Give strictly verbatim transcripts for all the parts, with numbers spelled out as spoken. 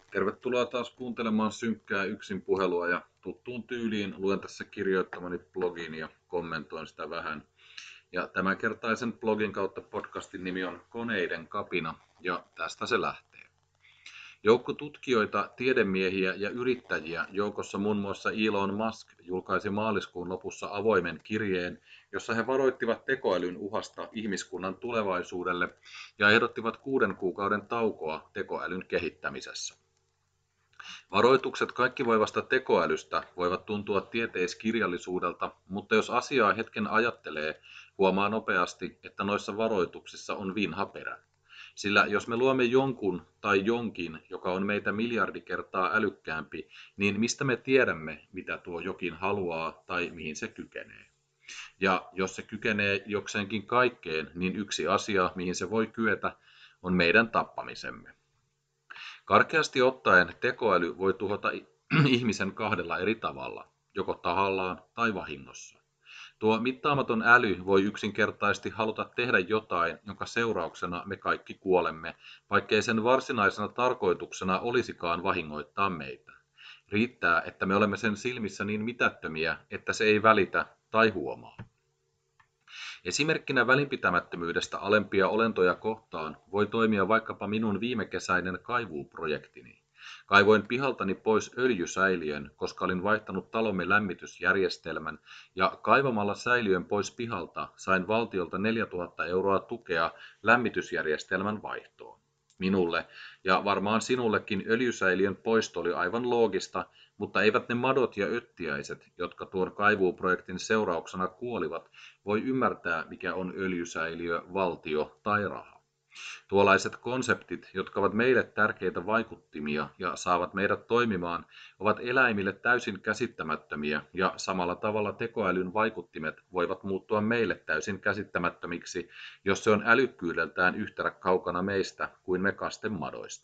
Tervetuloa taas kuuntelemaan synkkää yksin puhelua ja tuttuun tyyliin luen tässä kirjoittamani blogin ja kommentoin sitä vähän. Ja tämänkertaisen blogin kautta podcastin nimi on Koneiden kapina ja tästä se lähtee. Joukko tutkijoita, tiedemiehiä ja yrittäjiä, joukossa muun muassa Elon Musk, julkaisi maaliskuun lopussa avoimen kirjeen, jossa he varoittivat tekoälyn uhasta ihmiskunnan tulevaisuudelle ja ehdottivat kuuden kuukauden taukoa tekoälyn kehittämisessä. Varoitukset kaikkivoivasta tekoälystä voivat tuntua tieteiskirjallisuudelta, mutta jos asiaa hetken ajattelee, huomaa nopeasti, että noissa varoituksissa on vinha perä. Sillä jos me luomme jonkun tai jonkin, joka on meitä miljardi kertaa älykkäämpi, niin mistä me tiedämme, mitä tuo jokin haluaa tai mihin se kykenee? Ja jos se kykenee jokseenkin kaikkeen, niin yksi asia, mihin se voi kyetä, on meidän tappamisemme. Karkeasti ottaen tekoäly voi tuhota ihmisen kahdella eri tavalla, joko tahallaan tai vahingossa. Tuo mittaamaton äly voi yksinkertaisesti haluta tehdä jotain, jonka seurauksena me kaikki kuolemme, vaikkei sen varsinaisena tarkoituksena olisikaan vahingoittaa meitä. Riittää, että me olemme sen silmissä niin mitättömiä, että se ei välitä tai huomaa. Esimerkkinä välinpitämättömyydestä alempia olentoja kohtaan voi toimia vaikkapa minun viimekesäinen kaivuuprojektini. Kaivoin pihaltani pois öljysäiliön, koska olin vaihtanut talomme lämmitysjärjestelmän, ja kaivamalla säiliön pois pihalta sain valtiolta neljätuhatta euroa tukea lämmitysjärjestelmän vaihtoon. Minulle, ja varmaan sinullekin, öljysäiliön poisto oli aivan loogista, mutta eivät ne madot ja öttiäiset, jotka tuon kaivuuprojektin seurauksena kuolivat, voi ymmärtää, mikä on öljysäiliö, valtio tai raha. Tuollaiset konseptit, jotka ovat meille tärkeitä vaikuttimia ja saavat meidät toimimaan, ovat eläimille täysin käsittämättömiä, ja samalla tavalla tekoälyn vaikuttimet voivat muuttua meille täysin käsittämättömiksi, jos se on älykkyydeltään yhtä kaukana meistä kuin me kastemadoista.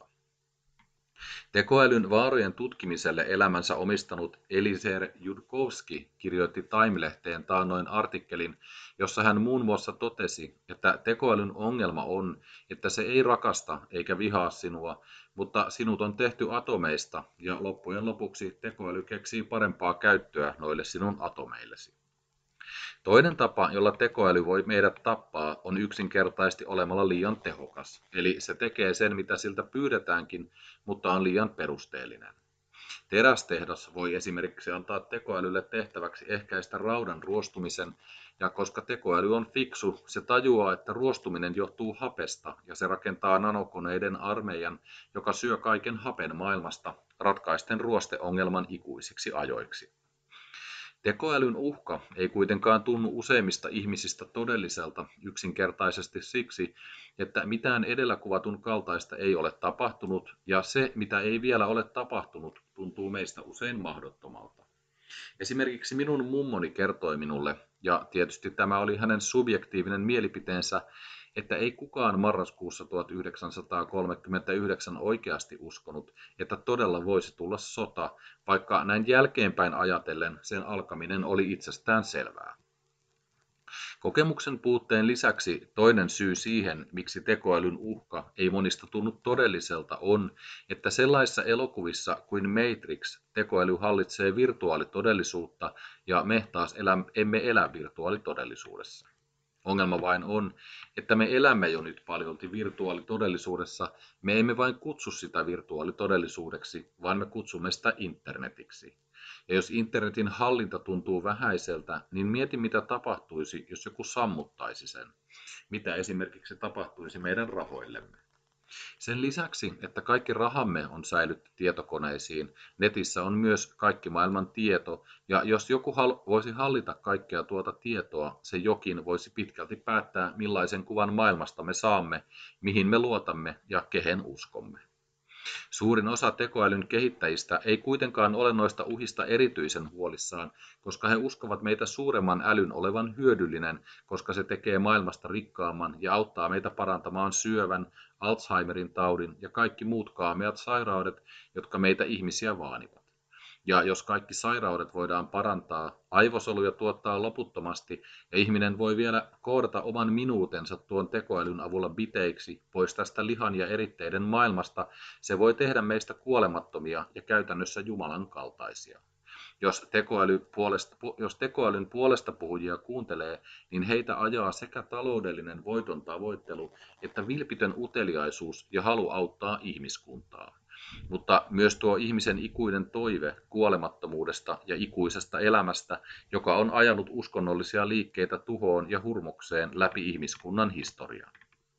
Tekoälyn vaarojen tutkimiselle elämänsä omistanut Eliezer Yudkowsky kirjoitti Time-lehteen taannoin artikkelin, jossa hän muun muassa totesi, että tekoälyn ongelma on, että se ei rakasta eikä vihaa sinua, mutta sinut on tehty atomeista ja loppujen lopuksi tekoäly keksii parempaa käyttöä noille sinun atomeillesi. Toinen tapa, jolla tekoäly voi meidät tappaa, on yksinkertaisesti olemalla liian tehokas. Eli se tekee sen, mitä siltä pyydetäänkin, mutta on liian perusteellinen. Terästehdas voi esimerkiksi antaa tekoälylle tehtäväksi ehkäistä raudan ruostumisen, ja koska tekoäly on fiksu, se tajuaa, että ruostuminen johtuu hapesta, ja se rakentaa nanokoneiden armeijan, joka syö kaiken hapen maailmasta, ratkaisten ruosteongelman ikuisiksi ajoiksi. Tekoälyn uhka ei kuitenkaan tunnu useimmista ihmisistä todelliselta yksinkertaisesti siksi, että mitään edellä kuvatun kaltaista ei ole tapahtunut, ja se, mitä ei vielä ole tapahtunut, tuntuu meistä usein mahdottomalta. Esimerkiksi minun mummoni kertoi minulle, ja tietysti tämä oli hänen subjektiivinen mielipiteensä, että ei kukaan marraskuussa tuhatyhdeksänsataakolmekymmentäyhdeksän oikeasti uskonut, että todella voisi tulla sota, vaikka näin jälkeenpäin ajatellen sen alkaminen oli itsestään selvää. Kokemuksen puutteen lisäksi toinen syy siihen, miksi tekoälyn uhka ei monista tunnu todelliselta, on, että sellaisissa elokuvissa kuin Matrix tekoäly hallitsee virtuaalitodellisuutta ja me taas elä, emme elä virtuaalitodellisuudessa. Ongelma vain on, että me elämme jo nyt paljolti virtuaalitodellisuudessa, me emme vain kutsu sitä virtuaalitodellisuudeksi, vaan me kutsumme sitä internetiksi. Ja jos internetin hallinta tuntuu vähäiseltä, niin mieti mitä tapahtuisi, jos joku sammuttaisi sen. Mitä esimerkiksi tapahtuisi meidän rahoillemme. Sen lisäksi, että kaikki rahamme on säilytty tietokoneisiin, netissä on myös kaikki maailman tieto, ja jos joku hal- voisi hallita kaikkea tuota tietoa, se jokin voisi pitkälti päättää, millaisen kuvan maailmasta me saamme, mihin me luotamme ja kehen uskomme. Suurin osa tekoälyn kehittäjistä ei kuitenkaan ole noista uhista erityisen huolissaan, koska he uskovat meitä suuremman älyn olevan hyödyllinen, koska se tekee maailmasta rikkaamman ja auttaa meitä parantamaan syövän, Alzheimerin taudin ja kaikki muut kaameat sairaudet, jotka meitä ihmisiä vaanivat. Ja jos kaikki sairaudet voidaan parantaa, aivosoluja tuottaa loputtomasti ja ihminen voi vielä koodata oman minuutensa tuon tekoälyn avulla biteiksi pois tästä lihan ja eritteiden maailmasta, se voi tehdä meistä kuolemattomia ja käytännössä Jumalan kaltaisia. Jos, tekoäly puolesta, jos tekoälyn puolesta puhujia kuuntelee, niin heitä ajaa sekä taloudellinen voiton tavoittelu että vilpitön uteliaisuus ja halu auttaa ihmiskuntaa. Mutta myös tuo ihmisen ikuinen toive kuolemattomuudesta ja ikuisesta elämästä, joka on ajanut uskonnollisia liikkeitä tuhoon ja hurmokseen läpi ihmiskunnan historian.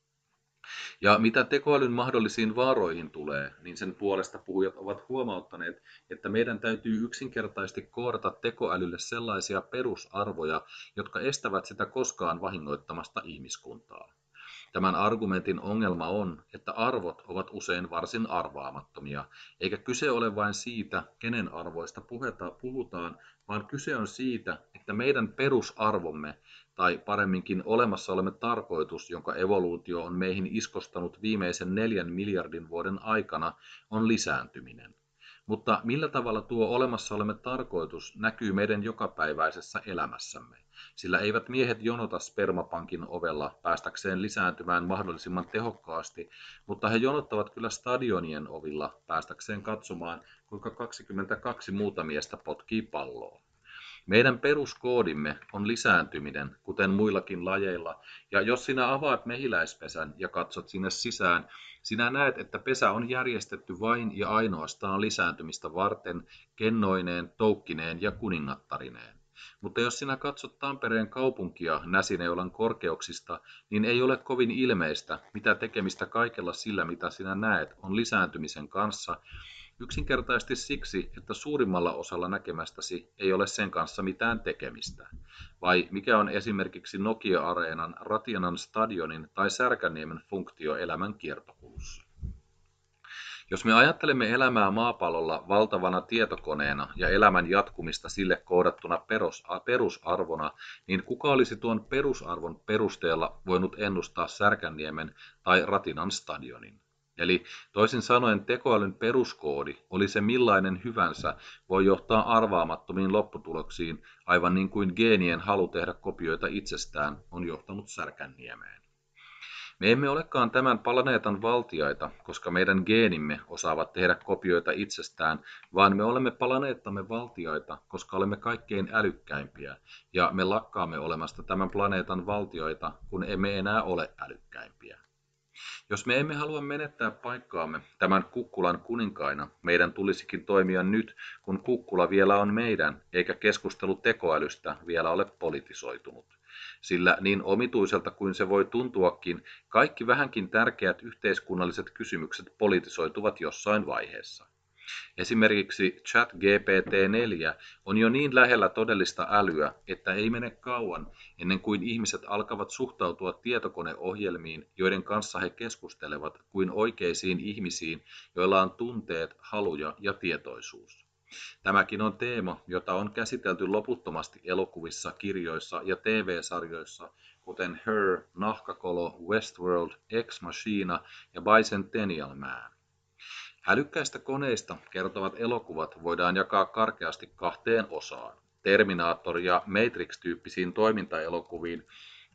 Ja mitä tekoälyn mahdollisiin vaaroihin tulee, niin sen puolesta puhujat ovat huomauttaneet, että meidän täytyy yksinkertaisesti koodata tekoälylle sellaisia perusarvoja, jotka estävät sitä koskaan vahingoittamasta ihmiskuntaa. Tämän argumentin ongelma on, että arvot ovat usein varsin arvaamattomia, eikä kyse ole vain siitä, kenen arvoista puhutaan, vaan kyse on siitä, että meidän perusarvomme, tai paremminkin olemassa olemme tarkoitus, jonka evoluutio on meihin iskostanut viimeisen neljän miljardin vuoden aikana, on lisääntyminen. Mutta millä tavalla tuo olemassa olemme tarkoitus näkyy meidän jokapäiväisessä elämässämme? Sillä eivät miehet jonota spermapankin ovella päästäkseen lisääntymään mahdollisimman tehokkaasti, mutta he jonottavat kyllä stadionien ovilla päästäkseen katsomaan, kuinka kaksikymmentäkaksi muuta miestä potkii palloa. Meidän peruskoodimme on lisääntyminen, kuten muillakin lajeilla, ja jos sinä avaat mehiläispesän ja katsot sinne sisään, sinä näet, että pesä on järjestetty vain ja ainoastaan lisääntymistä varten, kennoineen, toukkineen ja kuningattarineen. Mutta jos sinä katsot Tampereen kaupunkia Näsineulan korkeuksista, niin ei ole kovin ilmeistä, mitä tekemistä kaikella sillä, mitä sinä näet, on lisääntymisen kanssa, yksinkertaisesti siksi, että suurimmalla osalla näkemästäsi ei ole sen kanssa mitään tekemistä. Vai mikä on esimerkiksi Nokia-areenan, Ratianan stadionin tai Särkänniemen funktio elämän kiertokulussa? Jos me ajattelemme elämää maapallolla valtavana tietokoneena ja elämän jatkumista sille koodattuna perusarvona, niin kuka olisi tuon perusarvon perusteella voinut ennustaa Särkänniemen tai Ratinan stadionin? Eli toisin sanoen tekoälyn peruskoodi, oli se millainen hyvänsä, voi johtaa arvaamattomiin lopputuloksiin, aivan niin kuin geenien halu tehdä kopioita itsestään on johtanut Särkänniemeen. Me emme olekaan tämän planeetan valtiaita, koska meidän geenimme osaavat tehdä kopioita itsestään, vaan me olemme planeettamme valtiaita, koska olemme kaikkein älykkäimpiä, ja me lakkaamme olemasta tämän planeetan valtioita, kun emme enää ole älykkäimpiä. Jos me emme halua menettää paikkaamme tämän kukkulan kuninkaina, meidän tulisikin toimia nyt, kun kukkula vielä on meidän, eikä keskustelu tekoälystä vielä ole politisoitunut. Sillä niin omituiselta kuin se voi tuntuakin, kaikki vähänkin tärkeät yhteiskunnalliset kysymykset politisoituvat jossain vaiheessa. Esimerkiksi ChatGPT neljä on jo niin lähellä todellista älyä, että ei mene kauan ennen kuin ihmiset alkavat suhtautua tietokoneohjelmiin, joiden kanssa he keskustelevat, kuin oikeisiin ihmisiin, joilla on tunteet, haluja ja tietoisuus. Tämäkin on teema, jota on käsitelty loputtomasti elokuvissa, kirjoissa ja T V-sarjoissa, kuten Her, Nahkakolo, Westworld, Ex Machina ja Bicentennial Man. Älykkäistä koneista kertovat elokuvat voidaan jakaa karkeasti kahteen osaan. Terminaattor- ja Matrix-tyyppisiin toimintaelokuviin,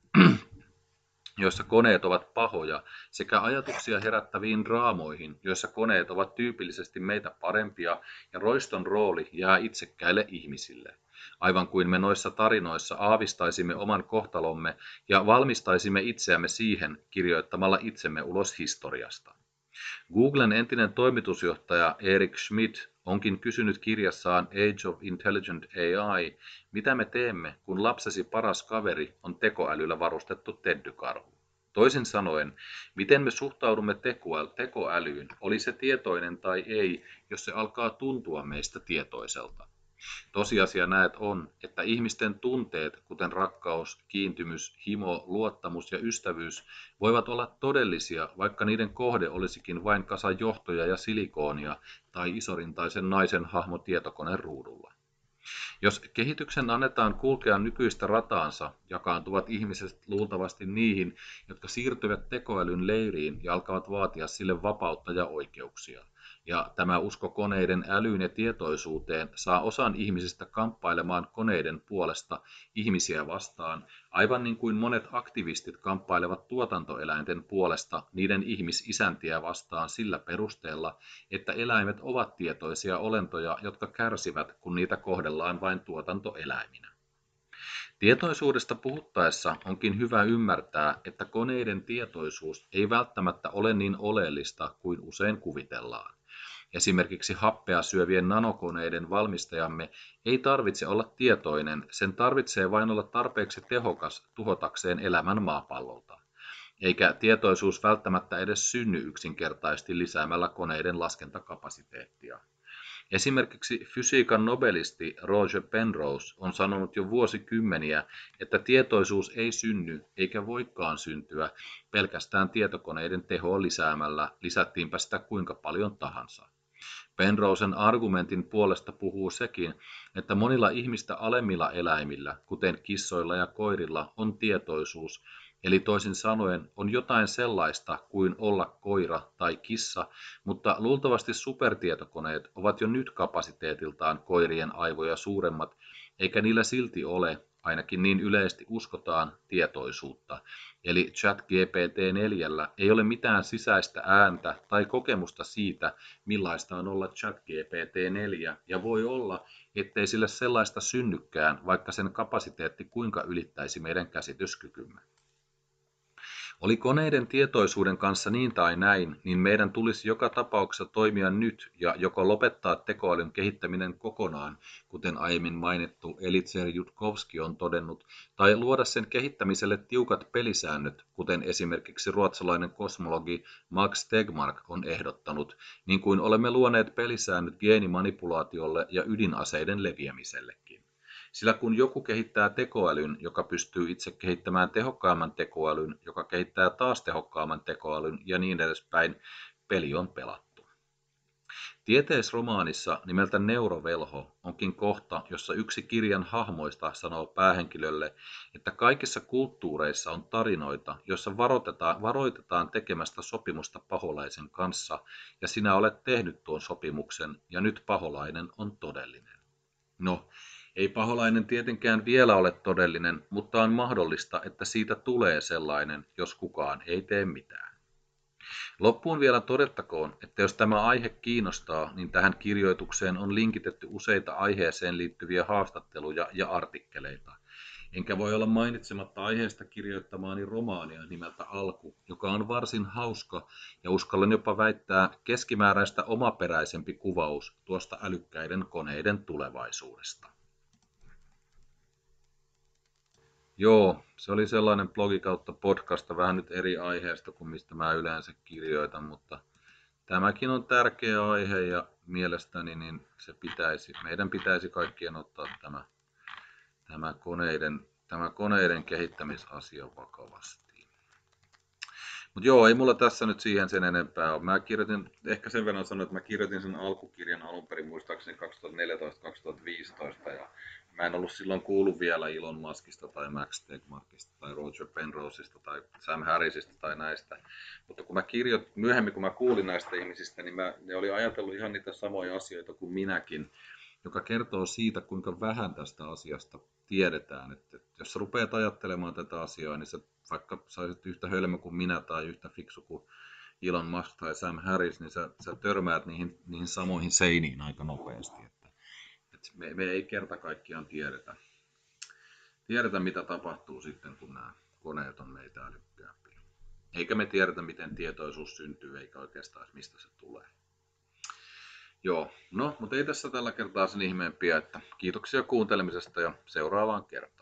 joissa koneet ovat pahoja, sekä ajatuksia herättäviin draamoihin, joissa koneet ovat tyypillisesti meitä parempia ja roiston rooli jää itsekkäille ihmisille. Aivan kuin me noissa tarinoissa aavistaisimme oman kohtalomme ja valmistaisimme itseämme siihen kirjoittamalla itsemme ulos historiasta. Googlen entinen toimitusjohtaja Eric Schmidt onkin kysynyt kirjassaan Age of Intelligent A I, mitä me teemme, kun lapsesi paras kaveri on tekoälyllä varustettu teddykarhu. Toisin sanoen, miten me suhtaudumme tekoälyyn, oli se tietoinen tai ei, jos se alkaa tuntua meistä tietoiselta. Tosiasia näet on, että ihmisten tunteet, kuten rakkaus, kiintymys, himo, luottamus ja ystävyys, voivat olla todellisia, vaikka niiden kohde olisikin vain kasa johtoja ja silikoonia tai isorintaisen naisen hahmo tietokoneen ruudulla. Jos kehityksen annetaan kulkea nykyistä rataansa, jakaantuvat ihmiset luultavasti niihin, jotka siirtyvät tekoälyn leiriin ja alkavat vaatia sille vapautta ja oikeuksia. Ja tämä usko koneiden älyyn ja tietoisuuteen saa osan ihmisistä kamppailemaan koneiden puolesta ihmisiä vastaan, aivan niin kuin monet aktivistit kamppailevat tuotantoeläinten puolesta niiden ihmisisäntiä vastaan sillä perusteella, että eläimet ovat tietoisia olentoja, jotka kärsivät, kun niitä kohdellaan vain tuotantoeläiminä. Tietoisuudesta puhuttaessa onkin hyvä ymmärtää, että koneiden tietoisuus ei välttämättä ole niin oleellista kuin usein kuvitellaan. Esimerkiksi happea syövien nanokoneiden valmistajamme ei tarvitse olla tietoinen, sen tarvitsee vain olla tarpeeksi tehokas tuhotakseen elämän maapallolta. Eikä tietoisuus välttämättä edes synny yksinkertaisesti lisäämällä koneiden laskentakapasiteettia. Esimerkiksi fysiikan nobelisti Roger Penrose on sanonut jo vuosikymmeniä, että tietoisuus ei synny eikä voikaan syntyä pelkästään tietokoneiden tehoa lisäämällä, lisättiinpä sitä kuinka paljon tahansa. Penrosen argumentin puolesta puhuu sekin, että monilla ihmistä alemmilla eläimillä, kuten kissoilla ja koirilla, on tietoisuus, eli toisin sanoen on jotain sellaista kuin olla koira tai kissa, mutta luultavasti supertietokoneet ovat jo nyt kapasiteetiltaan koirien aivoja suuremmat, eikä niillä silti ole, ainakin niin yleisesti uskotaan, tietoisuutta. Eli ChatGPT neljä ei ole mitään sisäistä ääntä tai kokemusta siitä, millaista on olla ChatGPT neljä, ja voi olla, ettei sille sellaista synnykään, vaikka sen kapasiteetti kuinka ylittäisi meidän käsityskykymme. Oli koneiden tietoisuuden kanssa niin tai näin, niin meidän tulisi joka tapauksessa toimia nyt ja joko lopettaa tekoälyn kehittäminen kokonaan, kuten aiemmin mainittu Eliezer Yudkowsky on todennut, tai luoda sen kehittämiselle tiukat pelisäännöt, kuten esimerkiksi ruotsalainen kosmologi Max Tegmark on ehdottanut, niin kuin olemme luoneet pelisäännöt geenimanipulaatiolle ja ydinaseiden leviämisellekin. Sillä kun joku kehittää tekoälyn, joka pystyy itse kehittämään tehokkaamman tekoälyn, joka kehittää taas tehokkaamman tekoälyn ja niin edespäin, peli on pelattu. Tieteisromaanissa nimeltä Neurovelho onkin kohta, jossa yksi kirjan hahmoista sanoo päähenkilölle, että kaikissa kulttuureissa on tarinoita, joissa varoitetaan, varoitetaan tekemästä sopimusta paholaisen kanssa, ja sinä olet tehnyt tuon sopimuksen, ja nyt paholainen on todellinen. No, ei paholainen tietenkään vielä ole todellinen, mutta on mahdollista, että siitä tulee sellainen, jos kukaan ei tee mitään. Loppuun vielä todettakoon, että jos tämä aihe kiinnostaa, niin tähän kirjoitukseen on linkitetty useita aiheeseen liittyviä haastatteluja ja artikkeleita. Enkä voi olla mainitsematta aiheesta kirjoittamaani romaania nimeltä Alku, joka on varsin hauska ja uskallan jopa väittää keskimääräistä omaperäisempi kuvaus tuosta älykkäiden koneiden tulevaisuudesta. Joo, se oli sellainen blogi kautta podcasta vähän nyt eri aiheesta kuin mistä mä yleensä kirjoitan, mutta tämäkin on tärkeä aihe ja mielestäni niin se pitäisi, meidän pitäisi kaikkien ottaa tämä, tämä, koneiden, tämä koneiden kehittämisasia vakavasti. Mutta joo, ei mulla tässä nyt siihen sen enempää ole. Mä kirjoitin, ehkä sen verran sanoin, että mä kirjoitin sen alkukirjan alun perin muistaakseni kaksituhattaneljätoista kaksituhattaviisitoista ja mä en ollut silloin kuullut vielä Elon Muskista tai Max Tegmarkista tai Roger Penroseista tai Sam Harrisista tai näistä. Mutta kun mä kirjoitin, myöhemmin kun mä kuulin näistä ihmisistä, niin mä, ne oli ajatellut ihan niitä samoja asioita kuin minäkin, joka kertoo siitä, kuinka vähän tästä asiasta tiedetään. Että jos sä rupeat ajattelemaan tätä asiaa, niin sä vaikka saisit yhtä hölmö kuin minä tai yhtä fiksu kuin Elon Musk tai Sam Harris, niin sä, sä törmäät niihin, niihin samoihin seiniin aika nopeasti. Että, että me, me ei kerta kaikkiaan tiedetä, tiedetä, mitä tapahtuu sitten, kun nämä koneet on meitä älykkäämpiä. Eikä me tiedetä, miten tietoisuus syntyy, eikä oikeastaan mistä se tulee. Joo, no, mutta ei tässä tällä kertaa sen ihmeempiä, että kiitoksia kuuntelemisesta ja seuraavaan kertaan.